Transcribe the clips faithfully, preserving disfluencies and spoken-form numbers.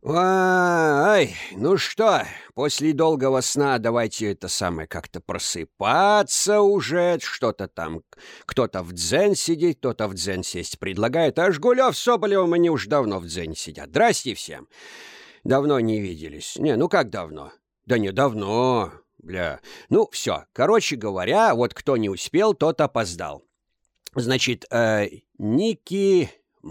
Ай, ну что, после долгого сна давайте это самое как-то просыпаться уже, что-то там, кто-то в дзен сидит, кто-то в дзен сесть предлагает, а Жгулев с Соболевым они уж давно в дзене сидят. Здрасте всем. Давно не виделись. Не, ну как давно? Да не, давно, бля. Ну, все, короче говоря, вот кто не успел, тот опоздал. Значит, э, Ники...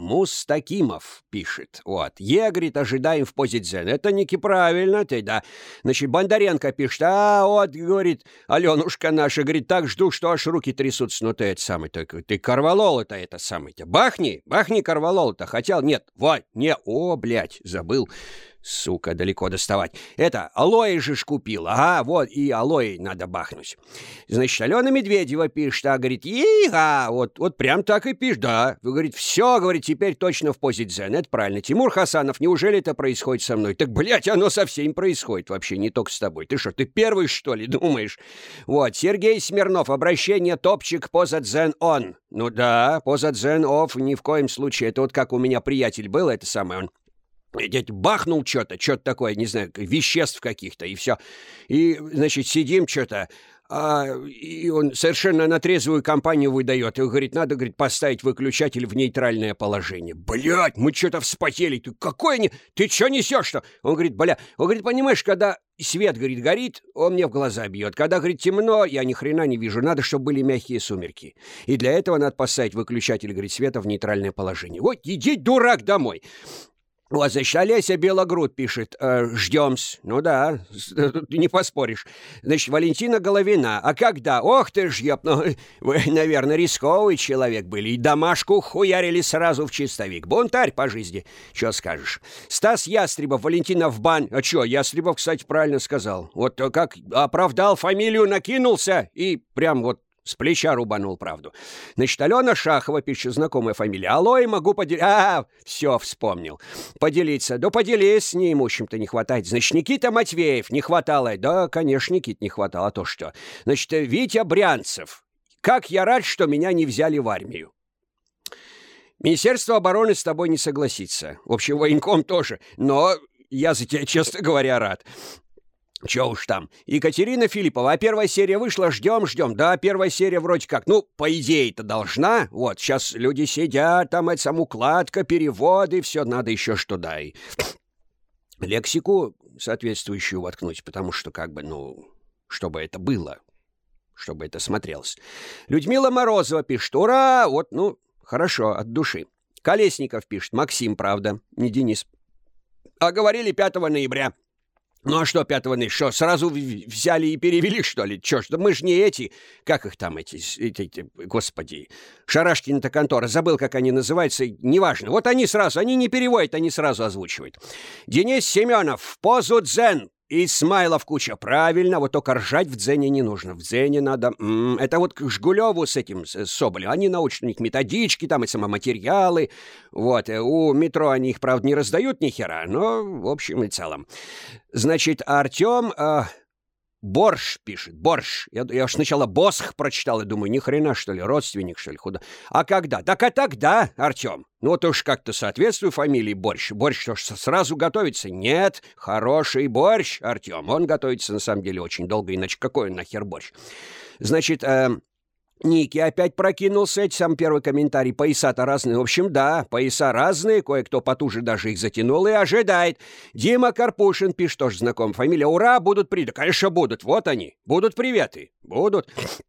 Мустакимов пишет. Вот. Е, говорит, ожидаем в позе дзен. Это, Ники, правильно ты, да. Значит, Бондаренко пишет. А, вот, говорит, Аленушка наша, говорит, так жду, что аж руки трясутся. Ну, ты это самый, ты, ты корвалол-то это самый-то. Бахни, бахни корвалол-то. Хотел, нет, вот, не, о, блядь, забыл. Сука, далеко доставать. Это, алоэ же ж купил. Ага, вот, и алоэ надо бахнуть. Значит, Алена Медведева пишет, а, говорит, ига, вот, вот прям так и пишет, да. Вы, говорит, все, говорит, теперь точно в позе дзен. Это правильно. Тимур Хасанов, неужели это происходит со мной? Так, блядь, оно со всеми происходит вообще, не только с тобой. Ты что, ты первый, что ли, думаешь? Вот, Сергей Смирнов, обращение топчик, поза дзен он. Ну да, поза дзен офф, ни в коем случае. Это вот как у меня приятель был, это самое, он дядь бахнул что-то, что-то такое, не знаю, веществ каких-то, и все. И, значит, сидим что-то, а, и он совершенно на трезвую компанию выдает. И говорит, надо, говорит, поставить выключатель в нейтральное положение. Блядь, мы что-то вспотели. Ты какой не... Ты что несешь-то? Он говорит, бля... Он говорит, понимаешь, когда свет, говорит, горит, он мне в глаза бьет. Когда, говорит, темно, я ни хрена не вижу. Надо, чтобы были мягкие сумерки. И для этого надо поставить выключатель, говорит, света в нейтральное положение. Вот, иди, дурак, домой. Вот, значит, Олеся Белогруд пишет, э, ждем-с. Ну да, тут не поспоришь. Значит, Валентина Головина, а когда? Ох ты ж, ёб, ну, вы, наверное, рисковый человек были. И домашку хуярили сразу в чистовик. Бунтарь по жизни. Чё скажешь? Стас Ястребов, Валентина в бань. А чё, Ястребов, кстати, правильно сказал. Вот как оправдал фамилию, накинулся и прям вот с плеча рубанул правду. Значит, Алена Шахова пишет, знакомая фамилия. Алло, могу поделиться. А, все, вспомнил. Поделиться. Да поделись с неимущим-то не хватает. Значит, Никита Матвеев не хватало. Да, конечно, Никит не хватало. А то что? Значит, Витя Брянцев. Как я рад, что меня не взяли в армию. Министерство обороны с тобой не согласится. В общем, военком тоже. Но я за тебя, честно говоря, рад. Чё уж там. Екатерина Филиппова. А первая серия вышла, ждем, ждем. Да, первая серия вроде как, ну, по идее-то должна. Вот, сейчас люди сидят, там это сам укладка, переводы, все, надо еще что дай. Лексику соответствующую воткнуть, потому что как бы, ну, чтобы это было, чтобы это смотрелось. Людмила Морозова пишет, ура, вот, ну, хорошо, от души. Колесников пишет, Максим, правда, не Денис. А говорили пятого ноября. Ну а что пятого ноября? Что, сразу взяли и перевели, что ли? Чё ж, да мы ж не эти, как их там эти, эти, эти господи, Шарашкина-то контора, забыл, как они называются, неважно. Вот они сразу, они не переводят, они сразу озвучивают. Денис Семенов, в позу дзен. И смайлов куча. Правильно, вот только ржать в дзене не нужно. В дзене надо... М-м, это вот к Жгулеву с этим, с Соболем. Они научат, у них методички, там и самоматериалы. Вот, у метро они их, правда, не раздают ни хера, но в общем и целом. Значит, Артем... Э, Борщ пишет, борщ. Я, я уж сначала Босх прочитал и думаю, ни хрена, что ли, родственник, что ли, худо. А когда? Так а тогда, Артем. Ну вот уж как-то соответствует фамилии Борщ. Борщ что ж сразу готовится? Нет, хороший борщ, Артем. Он готовится на самом деле очень долго, иначе какой он нахер борщ? Значит, э, Ники опять прокинулся, эти сам первый комментарий. Пояса-то разные. В общем, да, пояса разные, кое-кто потуже даже их затянул и ожидает. Дима Карпушин пишет, тоже знаком. Фамилия, ура, будут приветы. Конечно, будут, вот они, будут приветы, будут.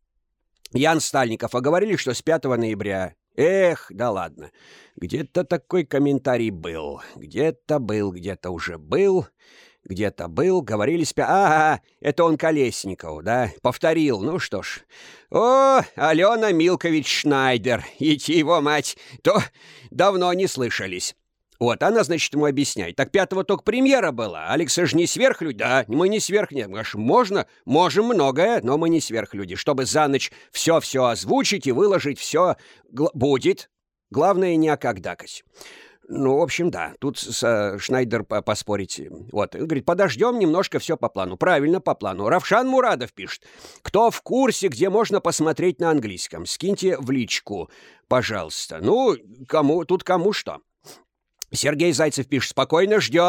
Ян Стальников, а говорили, что с пятого ноября. Эх, да ладно. Где-то такой комментарий был. Где-то был, где-то уже был. Где-то был, говорили спя... Ага, это он Колесникову, да? Повторил, ну что ж. О, Алена Милкович Шнайдер, идти его мать, то давно не слышались. Вот, она, значит, ему объясняет. Так пятого только премьера была. Алекса же не сверхлюди. Да, мы не сверхлюди. Можно, можем многое, но мы не сверхлюди. Чтобы за ночь все-все озвучить и выложить все гл- будет. Главное, не окагдакать. Ну, в общем, да, тут с э, Шнайдер поспорить. Вот, говорит, подождем немножко, все по плану. Правильно, по плану. Равшан Мурадов пишет. Кто в курсе, где можно посмотреть на английском? Скиньте в личку, пожалуйста. Ну, кому, тут кому что. Сергей Зайцев пишет, спокойно ждем.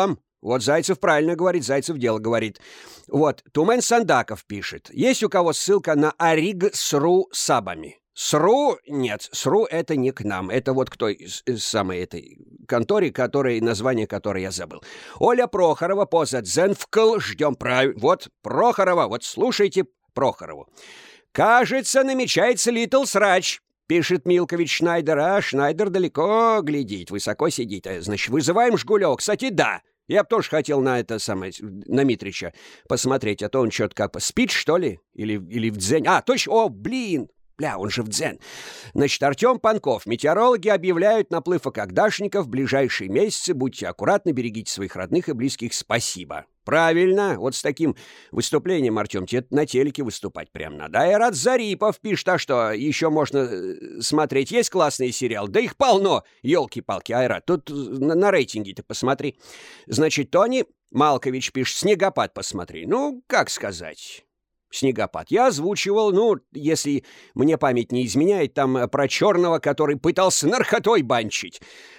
Вот Зайцев правильно говорит, Зайцев дело говорит. Вот, Тумен Сандаков пишет. Есть у кого ссылка на Ориг с Ру сабами? СРУ? Нет, СРУ это не к нам. Это вот к той самой этой конторе, которой, название которой я забыл. Оля Прохорова, поза Дзенвкл, ждем прав... Вот, Прохорова, вот слушайте Прохорову. «Кажется, намечается Литл Срач», пишет Милкович Шнайдер. А Шнайдер далеко глядит, высоко сидит. Значит, вызываем Жгулева. Кстати, да. Я бы тоже хотел на это самое, на Митрича посмотреть, а то он что-то как спит, что ли? Или, или в дзень. А, точно, о, блин. Бля, он же в дзен. Значит, Артем Панков. Метеорологи объявляют наплыв окагдашников в ближайшие месяцы. Будьте аккуратны, берегите своих родных и близких. Спасибо. Правильно. Вот с таким выступлением, Артем, тебе на телеке выступать прям надо. Айрат Зарипов пишет, а что, еще можно смотреть. Есть классный сериал? Да их полно. Елки-палки, Айрат. Тут на, на рейтинге ты посмотри. Значит, Тони Малкович пишет, «Снегопад посмотри». Ну, как сказать... «Снегопад». Я озвучивал, ну, если мне память не изменяет, там про черного, который пытался наркотой банчить.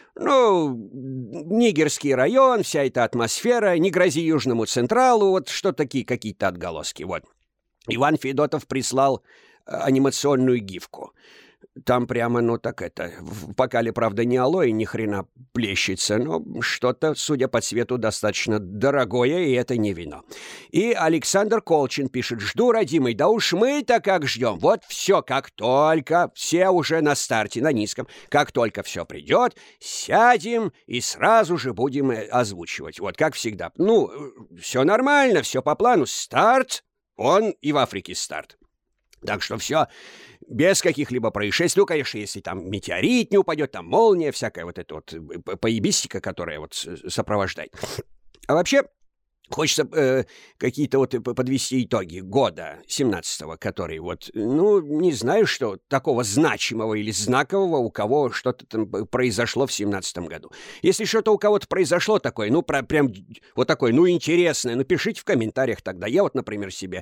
Ну, Нигерский район, вся эта атмосфера, не грози Южному Централу, вот что такие какие-то отголоски, вот. Иван Федотов прислал анимационную гифку. Там прямо, ну так это, в бокале, правда, не алоэ, ни хрена плещется, но что-то, судя по цвету, достаточно дорогое, и это не вино. И Александр Колчин пишет, «Жду, родимый, да уж мы-то как ждем. Вот все, как только, все уже на старте, на низком, как только все придет, сядем и сразу же будем озвучивать. Вот как всегда. Ну, все нормально, все по плану. Старт, он и в Африке старт. Так что все без каких-либо происшествий. Ну, конечно, если там метеорит не упадет, там молния, всякая вот эта вот поебистика, которая вот сопровождает. А вообще... Хочется э, какие-то вот подвести итоги года семнадцатого, который вот, ну, не знаю, что такого значимого или знакового у кого что-то там произошло в семнадцатом году. Если что-то у кого-то произошло такое, ну, про, прям вот такое, ну, интересное, ну, пишите в комментариях тогда. Я вот, например, себе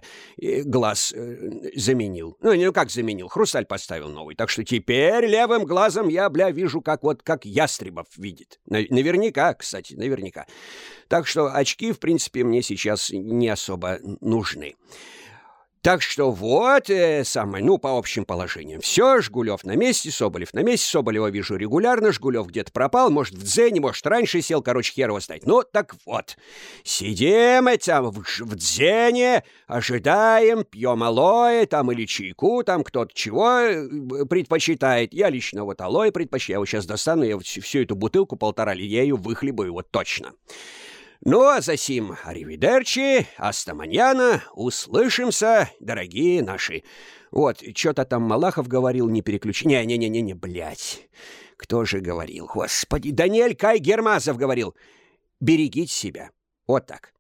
глаз э, заменил. Ну, ну, как заменил? Хрусталь поставил новый. Так что теперь левым глазом я, бля, вижу, как вот, как Ястребов видит. Наверняка, кстати, наверняка. Так что очки, в принципе, мне сейчас не особо нужны. Так что вот э, самое, ну, по общим положениям. Все, Жгулев на месте, Соболев на месте. Соболева вижу регулярно, Жгулев где-то пропал, может, в дзене, может, раньше сел, короче, хер его знает. Ну, так вот, сидим там в, в дзене, ожидаем, пьем алоэ, там, или чайку, там, кто-то чего предпочитает. Я лично вот алоэ предпочитаю, я его сейчас достану, я вот всю эту бутылку полтора, я ее выхлебаю, вот точно. Ну, а за сим аривидерчи, астаманьяна, услышимся, дорогие наши. Вот, что-то там Малахов говорил, не переключи... Не-не-не-не, блядь. Кто же говорил? Господи, Даниэль Кай Гермазов говорил. Берегите себя. Вот так.